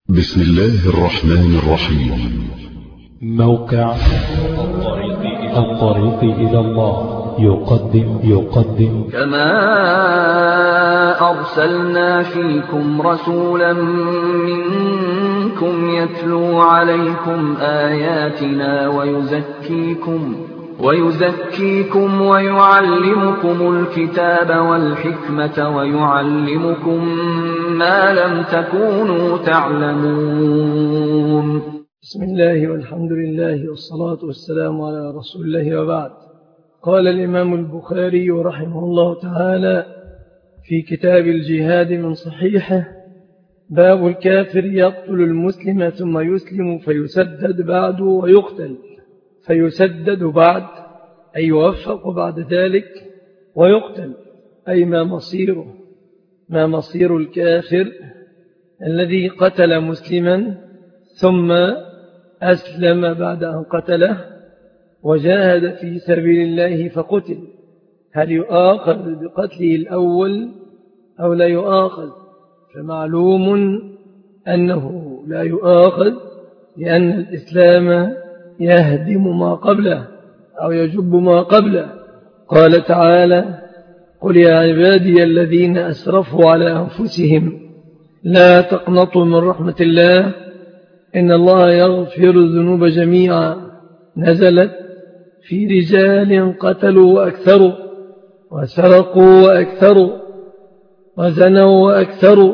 بسم الله الرحمن الرحيم. موقع الطريق إلى الله يقدم كما أرسلنا فيكم رسولا منكم يتلو عليكم آياتنا ويزكيكم ويعلمكم الكتاب والحكمة ويعلمكم ما لم تكونوا تعلمون. بسم الله والحمد لله والصلاة والسلام على رسول الله وبعد. قال الإمام البخاري رحمه الله تعالى في كتاب الجهاد من صحيحه: باب الكافر يقتل المسلم ثم يسلم فيسدد بعد ويقتل. فيسدد بعد أي يوفق بعد ذلك، ويقتل أي ما مصير الكافر الذي قتل مسلما ثم أسلم بعد أن قتله وجاهد في سبيل الله فقتل، هل يؤاخذ بقتله الأول أو لا يؤاخذ؟ فمعلوم أنه لا يؤاخذ، لأن الإسلام يهدم ما قبله أو يجب ما قبله. قال تعالى: قل يا عبادي الذين أسرفوا على أنفسهم لا تقنطوا من رحمة الله إن الله يغفر الذنوب جميعا، نزلت في رجال قتلوا وأكثروا وسرقوا وأكثروا وزنوا وأكثروا،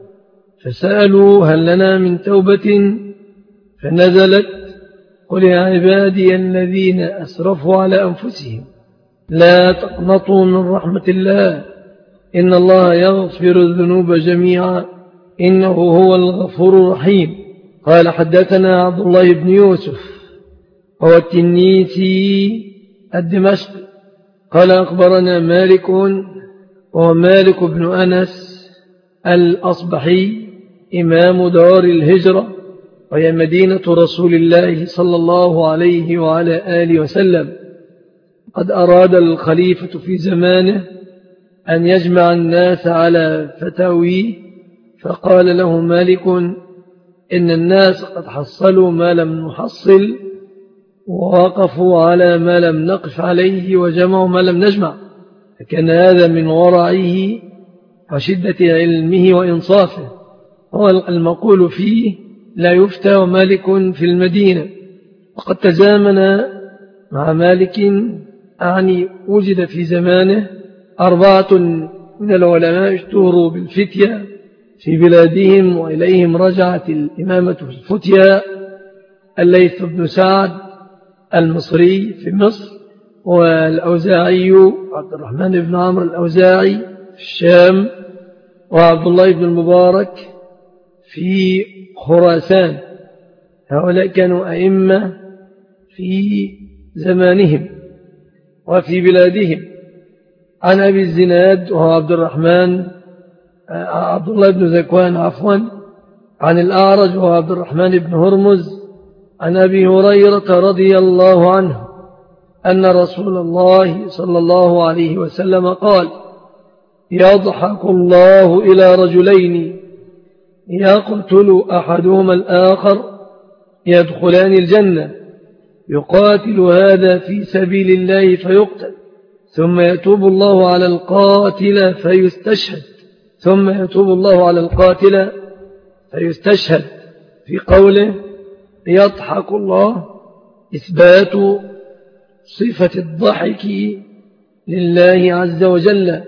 فسألوا هل لنا من توبة؟ فنزلت: قل يا عبادي الذين أسرفوا على أنفسهم لا تقنطوا من رحمة الله إن الله يغفر الذنوب جميعا إنه هو الغفور الرحيم. قال: حدثنا عبد الله بن يوسف هو التنيسي الدمشقي قال: أخبرنا مالك وهو مالك بن أنس الأصبحي إمام دار الهجرة، وهي مدينة رسول الله صلى الله عليه وعلى آله وسلم. قد أراد الخليفة في زمانه أن يجمع الناس على فتاويه، فقال له مالك: إن الناس قد حصلوا ما لم نحصل، ووقفوا على ما لم نقف عليه، وجمعوا ما لم نجمع. فكان هذا من ورعه وشدة علمه وإنصافه. هو المقول فيه: لا يفتى ومالك في المدينة. وقد تزامن مع مالك، وجد في زمانه 4 من العلماء اشتهروا بالفتية في بلادهم، وإليهم رجعت الإمامة في الفتية: الليث بن سعد المصري في مصر، والأوزاعي عبد الرحمن بن عمرو الأوزاعي في الشام، وعبد الله بن المبارك في خراسان. هؤلاء كانوا أئمة في زمانهم وفي بلادهم. عن أبي الزناد وهو عبد الله بن زكوان عن الأعرج وهو عبد الرحمن بن هرمز عن أبي هريرة رضي الله عنه أن رسول الله صلى الله عليه وسلم قال: يضحك الله إلى رجلين يقتل أحدهما الآخر يدخلان الجنة، يقاتل هذا في سبيل الله فيقتل، ثم يتوب الله على القاتل فيستشهد، في قوله يضحك الله إثبات صفة الضحك لله عز وجل،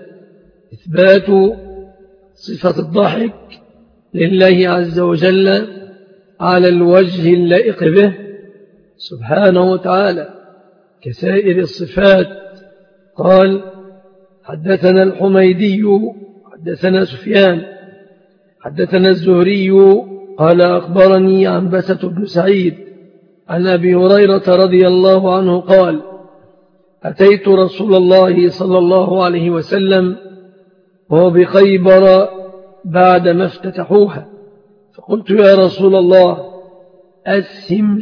على الوجه اللائق به سبحانه وتعالى كسائر الصفات. قال: حدثنا الحميدي حدثنا سفيان حدثنا الزهري قال: أخبرني عنبسة بن سعيد عن أبي هريرة رضي الله عنه قال: أتيت رسول الله صلى الله عليه وسلم وهو بخيبر بعدما افتتحوها، فقلت: يا رسول الله أسهم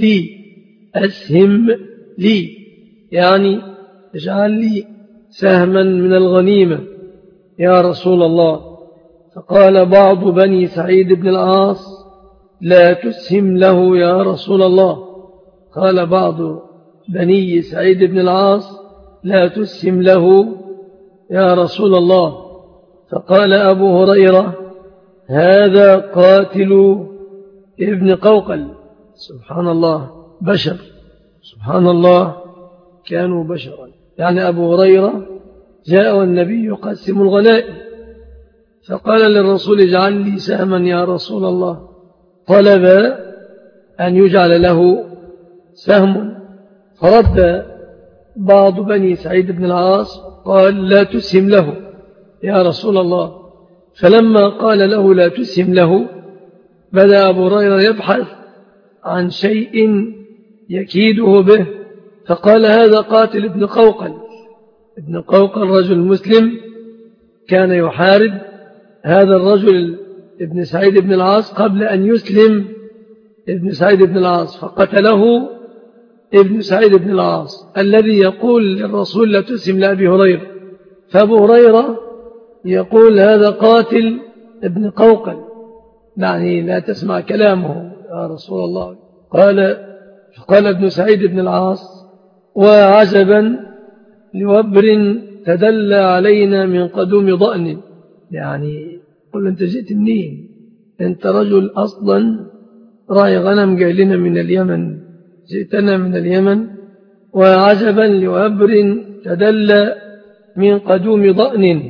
لي، يعني اجعل لي سهما من الغنيمة يا رسول الله. فقال بعض بني سعيد بن العاص: لا تسهم له يا رسول الله. قال بعض بني سعيد بن العاص لا تسهم له يا رسول الله. فقال أبو هريرة هذا قاتل ابن قوقل. سبحان الله، بشر، سبحان الله، كانوا بشرا. يعني أبو هريرة جاء والنبي يقسم الغنائم، فقال للرسول اجعل لي سهما يا رسول الله. طلب أن يجعل له سهم، فرد بعض بني سعيد بن العاص قال لا تسهم له يا رسول الله. فلما قال له لا تسهم له بدأ أبو هريرة يبحث عن شيء يكيده به، فقال هذا قاتل ابن قوقل. ابن قوقل رجل مسلم كان يحارب هذا الرجل ابن سعيد بن العاص قبل أن يسلم ابن سعيد بن العاص، فقتله ابن سعيد بن العاص الذي يقول للرسول لا تسهم لأبي هريرة. فأبو هريرة يقول هذا قاتل ابن قوقل، يعني لا تسمع كلامه يا رسول الله. فقال ابن سعيد بن العاص وعجبا لوبر تدلى علينا من قدوم ضأن. يعني قل أنت جئت منين؟ أنت رجل أصلا راعي غنم جاي لنا من اليمن، جئتنا من اليمن. وعجبا لوبر تدلى من قدوم ضأن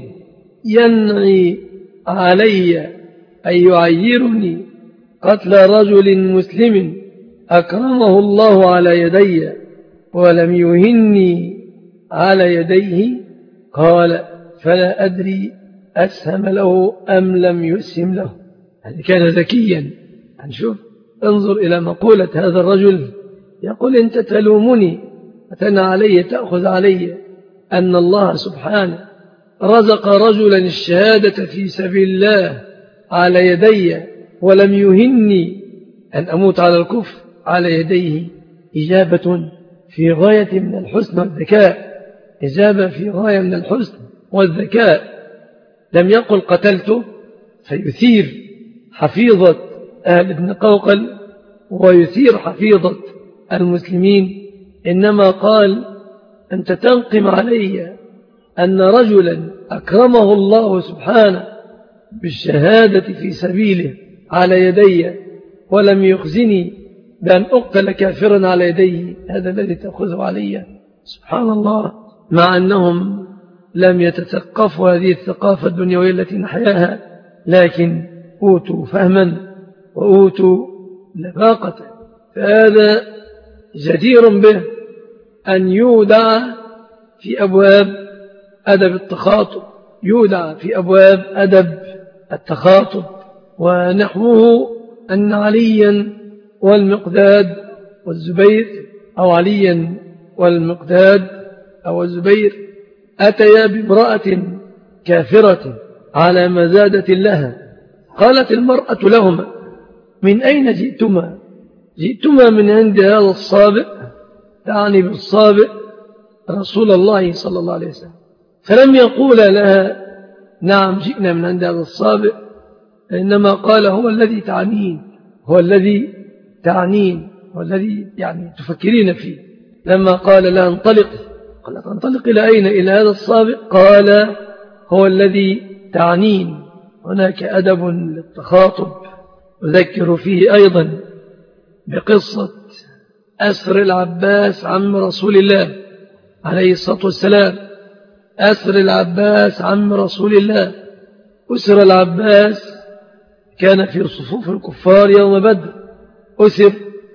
ينعي علي أي يعيرني قتل رجل مسلم أكرمه الله على يدي ولم يهني على يديه. قال فلا أدري أسهم له أم لم يسهم له. يعني كان ذكيا. هنشوف، انظر إلى مقولة هذا الرجل، يقول أنت تلومني أتنا علي تأخذ علي أن الله سبحانه رزق رجلا الشهادة في سبيل الله على يدي ولم يهني أن أموت على الكفر على يديه. إجابة في غاية من الحسن والذكاء، إجابة في غاية من الحسن والذكاء. لم يقل قتلته فيثير حفيظة أهل ابن قوقل ويثير حفيظة المسلمين، إنما قال أنت تنقم علي أن رجلا أكرمه الله سبحانه بالشهادة في سبيله على يدي ولم يخزني بأن أقتل كافرا على يديه، هذا الذي تأخذه علي. سبحان الله، مع أنهم لم يتثقفوا هذه الثقافة الدنيوية التي نحياها، لكن أوتوا فهما وأوتوا لباقة. فهذا جدير به أن يودع في أبواب أدب التخاطب، يودع في أبواب أدب التخاطب. ونحوه أن عليا والمقداد والزبير، أو عليا والمقداد أو الزبير، أتيا بامرأة كافرة على مزادة لها. قالت المرأة لهما من أين جئتما؟ جئتما من عند هذا الصابئ، تعني بالصابئ رسول الله صلى الله عليه وسلم. فلم يقول لها نعم جئنا من عند هذا الصابئ، إنما قال هو الذي تعنين، هو الذي تعنين، هو الذي يعني تفكرين فيه. لما قال لها انطلق، قالت انطلق إلى أين؟ إلى هذا الصابئ. قال هو الذي تعنين. هناك أدب للتخاطب. أذكر فيه أيضا بقصة أسر العباس عم رسول الله عليه الصلاة والسلام. أسر العباس عم رسول الله. أسر العباس كان في صفوف الكفار يوم بدر، أسر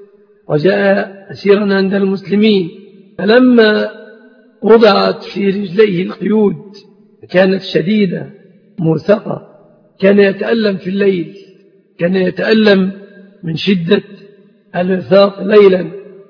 وجاء أسيرا عند المسلمين. فلما وضعت في رجليه القيود كانت شديدة موثقة، كان يتألم في الليل، كان يتألم من شدة الوثاق ليلا.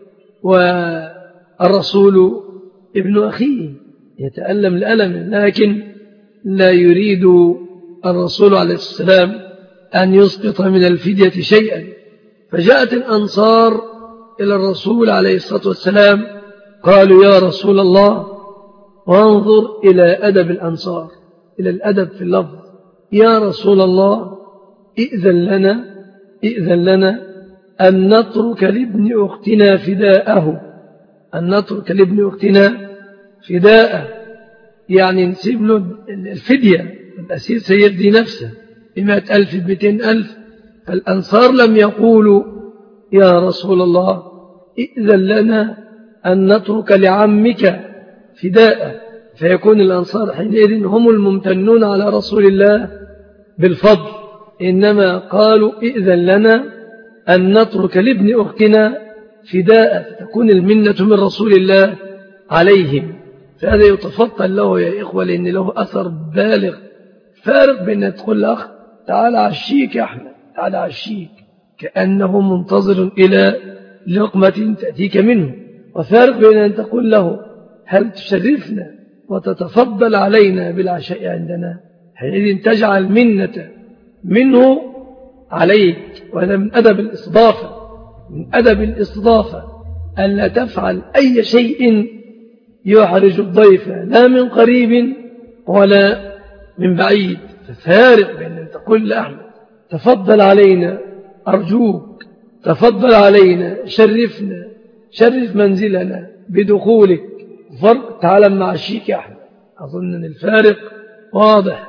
والرسول ابن أخيه يتألم الألم، لكن لا يريد الرسول عليه السلام أن يسقط من الفدية شيئا. فجاءت الأنصار إلى الرسول عليه الصلاة والسلام قالوا يا رسول الله، وانظر إلى أدب الأنصار، إلى الأدب في اللفظ، يا رسول الله ائذن لنا ائذن لنا أن نترك لابن أختنا فداءه، أن نترك لابن أختنا فداءه، يعني نسيب له الفدية، الأسير سيفدي نفسه ب100,000 ب200,000. فالأنصار لم يقولوا يا رسول الله ائذن لنا أن نترك لعمك فداءه، فيكون الأنصار حينئذ هم الممتنون على رسول الله بالفضل، إنما قالوا ائذن لنا أن نترك لابن أختنا فداء، فتكون المنة من رسول الله عليهم. فهذا يتفضل له يا إخوة، لأن له أثر بالغ. فارق بين أن تقول الأخ تعال عشيك يا أحمد، تعال عشيك، كأنه منتظر إلى لقمة تأتيك منه، وفارق بين أن تقول له هل تشرفنا وتتفضل علينا بالعشاء عندنا، حينئذ تجعل منة منه عليك. وهذا من أدب الإصدافة، من أدب الإصدافة أن لا تفعل أي شيء يحرج الضيف، لا من قريب ولا من بعيد. ففارق بين أن تقول لأحمد تفضل علينا أرجوك، تفضل علينا، شرفنا، شرف منزلنا بدخولك، فرق تعالى مع الشيك يا أحمد. أظن أن الفارق واضح.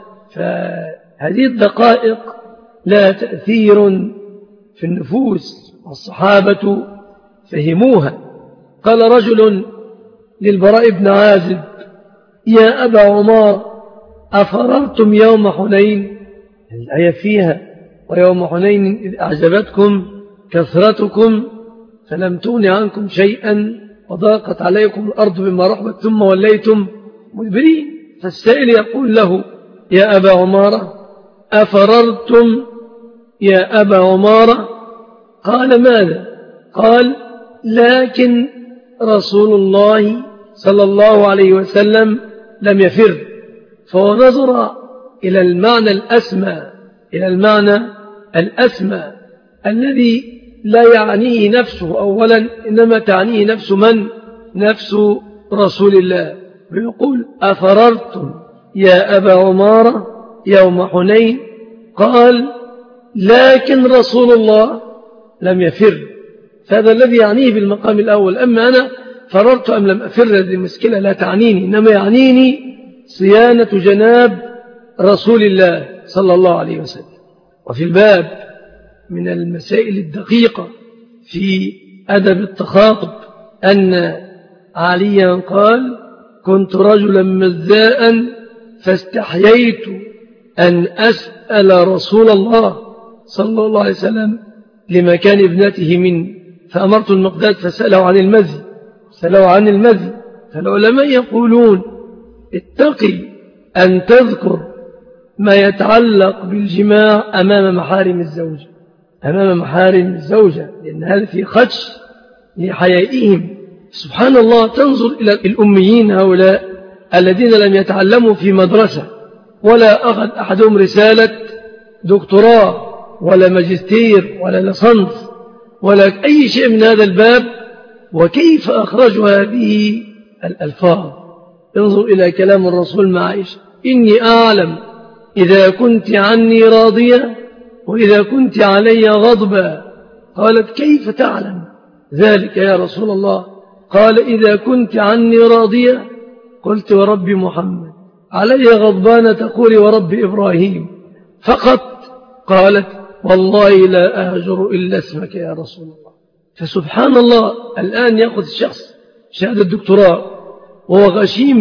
فهذه الدقائق لا تأثير في النفوس، والصحابة فهموها. قال رجل للبراء بن عازب يا أبا عمار أفررتم يوم حنين؟ الآية فيها ويوم حنين إذ أعجبتكم كثرتكم فلم تغن عنكم شيئا وضاقت عليكم الأرض بما رحبت ثم وليتم مدبرين. فالسائل يقول له يا أبا عمارة أفررتم يا أبا عمارة؟ قال ماذا؟ قال لكن رسول الله صلى الله عليه وسلم لم يفر. فهو نظر إلى المعنى الأسمى، إلى المعنى الأسمى الذي لا يعنيه نفسه أولا، إنما تعنيه نفس من؟ نفس رسول الله. ويقول أفررتم يا أبا عمارة يوم حنين؟ قال لكن رسول الله لم يفر. فهذا الذي يعنيه بالمقام الأول. أما أنا فررت أم لم أفر هذه المشكلة لا تعنيني، إنما يعنيني صيانة جناب رسول الله صلى الله عليه وسلم. وفي الباب من المسائل الدقيقة في أدب التخاطب أن عليا قال كنت رجلا مذاء فاستحييت أن أسأل رسول الله صلى الله عليه وسلم لمكان ابنته مني، فأمرت المقداد فسأله عن المذي، سأله عن المذي. فالعلماء يقولون اتقي أن تذكر ما يتعلق بالجماع أمام محارم الزوجة، أمام محارم الزوجة، لأن هذا في خدش لحيائهم. سبحان الله، تنظر إلى الأميين هؤلاء الذين لم يتعلموا في مدرسة ولا أخذ أحدهم رسالة دكتوراه ولا ماجستير ولا لصنف ولا أي شيء من هذا الباب، وكيف أخرجوا هذه الألفاظ. انظر إلى كلام الرسول مع عائشة إني أعلم إذا كنت عني راضية وإذا كنت علي غضبا. قالت كيف تعلم ذلك يا رسول الله؟ قال إذا كنت عني راضية قلت ورب محمد، علي غضبان تقول ورب إبراهيم فقط. قالت والله لا أهجر إلا اسمك يا رسول الله. فسبحان الله، الآن يأخذ الشخص شهادة الدكتوراه وهو غشيم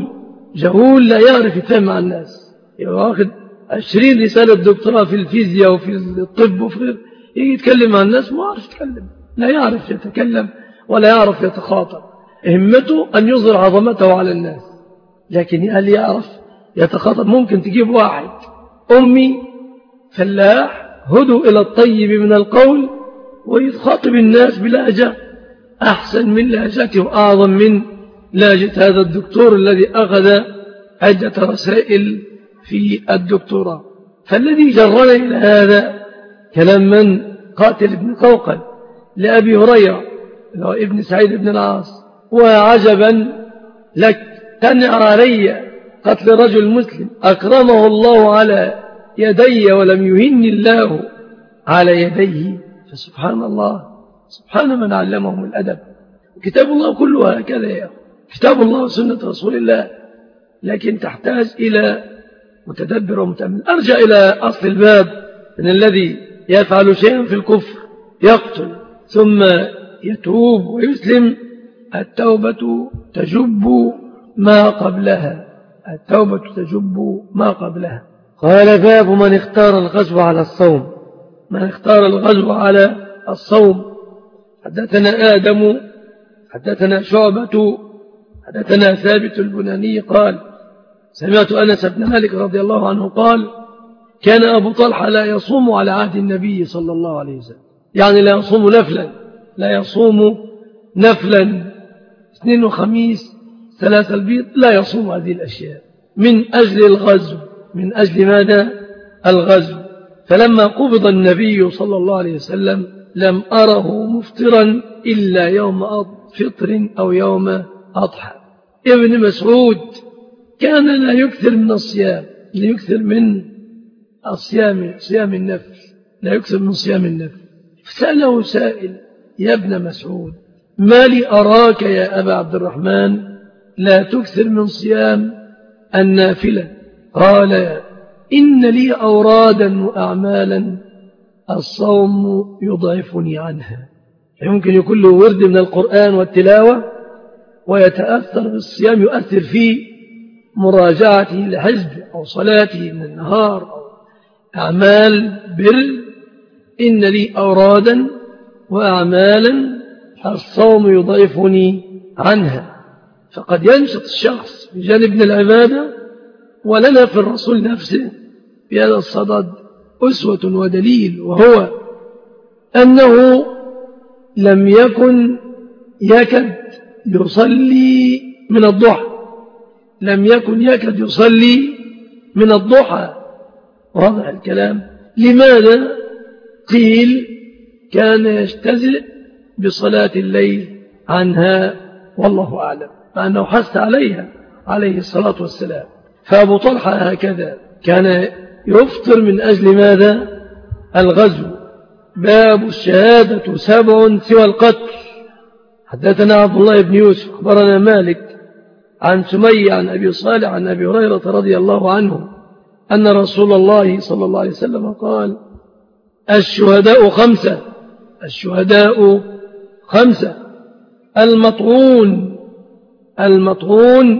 جهول لا يعرف يتفاهم مع الناس، يأخذ 20 رسالة دكتوراه في الفيزياء وفي الطب وفي يجي يتكلم مع الناس ما يعرف يتكلم، لا يعرف يتكلم ولا يعرف يتخاطب. همته أن يظهر عظمته على الناس، لكن هل يعرف يتخاطب؟ ممكن تجيب واحد أمي فلاح هدوا إلى الطيب من القول ويتخاطب الناس بلهجة أحسن من لهجته وأعظم من لهجة هذا الدكتور الذي أخذ عدة رسائل في الدكتوراه. فالذي جرنا إلى هذا كلام من؟ قاتل بن قوقل لأبي هريرة ابن سعيد بن العاص وعجبا لك تنع علي قتل رجل مسلم أكرمه الله على يدي ولم يهن الله على يديه. فسبحان الله، سبحان من علمهم الأدب. كتاب الله كله هكذا يا كتاب الله وسنة رسول الله، لكن تحتاج إلى متدبر ومتأمل. أرجع إلى أصل الباب: من الذي يفعل شيئا في الكفر يقتل ثم يتوب ويسلم، التوبة تجب ما قبلها، التوبة تجب ما قبلها. قال: باب من اختار الغزو على الصوم. من اختار الغزو على الصوم. حدثنا آدم حدثنا شعبة حدثنا ثابت البناني قال: سمعت أنس بن مالك رضي الله عنه قال: كان أبو طلحة لا يصوم على عهد النبي صلى الله عليه وسلم، يعني لا يصوم نفلا، لا يصوم نفلا 2 وخميس 3 البيض، لا يصوم هذه الأشياء من أجل الغزو. من أجل ماذا؟ الغزو. فلما قبض النبي صلى الله عليه وسلم لم أره مفطرا إلا يوم فطر أو يوم أضحى. ابن مسعود كان لا يكثر من الصيام، لا يكثر من صيام النفل، لا يكثر من صيام النفل. فسأله سائل: يا ابن مسعود، ما لي أراك يا أبا عبد الرحمن لا تكثر من صيام النافلة؟ قال: إن لي أورادا وأعمالا الصوم يضعفني عنها. يمكن يكون له ورد من القرآن والتلاوة ويتأثر بالصيام، يؤثر في مراجعته لحزب أو صلاته من النهار أو أعمال بر. إن لي أورادا وأعمالا الصوم يضعفني عنها. فقد ينشط الشخص بجانب من العبادة، ولنا في الرسول نفسه في هذا الصدد أسوة ودليل، وهو أنه لم يكن يكد يصلي من الضحى، لم يكن يكد يصلي من الضحى. واضح الكلام؟ لماذا؟ قيل كان يجتزئ بصلاة الليل عنها، والله أعلم، مع أنه حث عليها عليه الصلاة والسلام. فأبو طلحة هكذا كان يفطر من أجل ماذا؟ الغزو. باب الشهادة 7 سوى القتل. حدثنا عبد الله بن يوسف أخبرنا مالك عن سمي عن أبي صالح عن أبي هريرة رضي الله عنه أن رسول الله صلى الله عليه وسلم قال: الشهداء 5. الشهداء 5. المطعون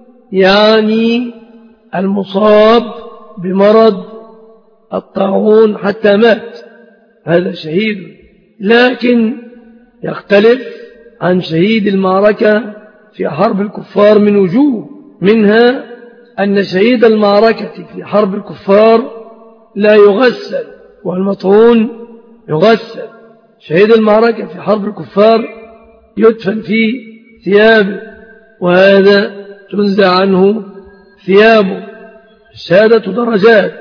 يعني المصاب بمرض الطاعون حتى مات، هذا شهيد. لكن يختلف عن شهيد المعركة في حرب الكفار من وجوه، منها أن شهيد المعركة في حرب الكفار لا يغسل، والمطعون يغسل. شهيد المعركة في حرب الكفار يدفن في ثيابه، وهذا تنزع عنه ثيابه. الشهادة درجات: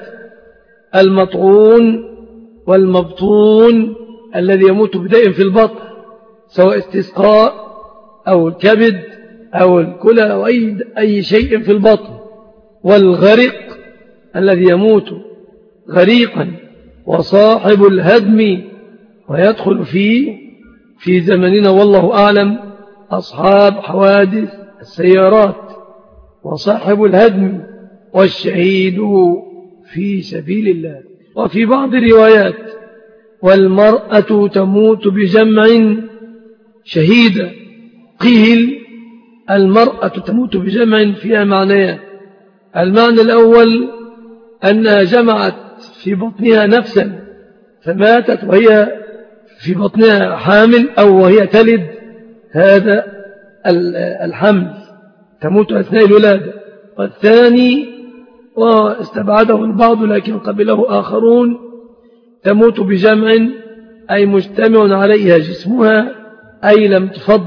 المطعون والمبطون الذي يموت بداء في البطن، سواء استسقاء أو الكبد أو الكلى أو أي شيء في البطن، والغرق الذي يموت غريقا، وصاحب الهدم، ويدخل في زمننا والله أعلم أصحاب حوادث السيارات، وصاحب الهدم، والشهيد في سبيل الله. وفي بعض الروايات: والمرأة تموت بجمع شهيدة. قيل المرأة تموت بجمع فيها معنيان: المعنى الأول أنها جمعت في بطنها نفسا فماتت وهي في بطنها حامل، أو وهي تلد هذا الحمل، تموت أثناء الولادة. والثاني واستبعده البعض لكن قبله آخرون: تموت بجمع أي مجتمع عليها جسمها، أي لم تفض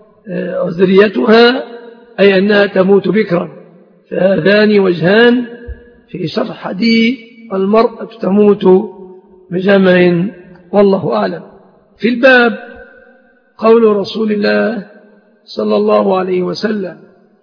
ذريتها، أي أنها تموت بكرا. فهذان وجهان في شرح حديث المرأة تموت بجمع، والله أعلم. في الباب قول رسول الله صلى الله عليه وسلم: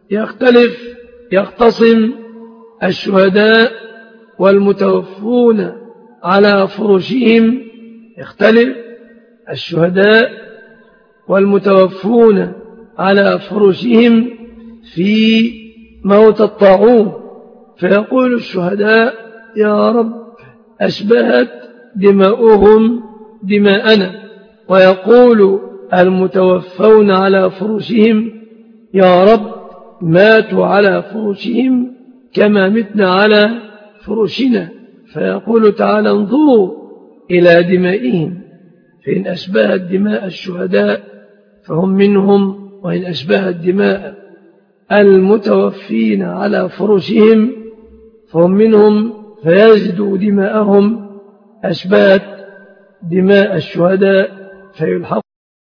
يختصم الشهداء والمتوفون على فرشهم يختلف الشهداء والمتوفون على فرشهم في موت الطاعون، فيقول الشهداء يا رب أشبهت دماؤهم دماءنا، ويقول المتوفون على فرشهم يا رب ماتوا على فرشهم كما متنا على فرشنا، فيقول تعالى انظروا إلى دمائهم، فإن أشبهت دماء الشهداء فهم منهم، وإن أشبهت دماء المتوفين على فرشهم فهم منهم، فيجدوا دماءهم أشبهت دماء الشهداء فيلحق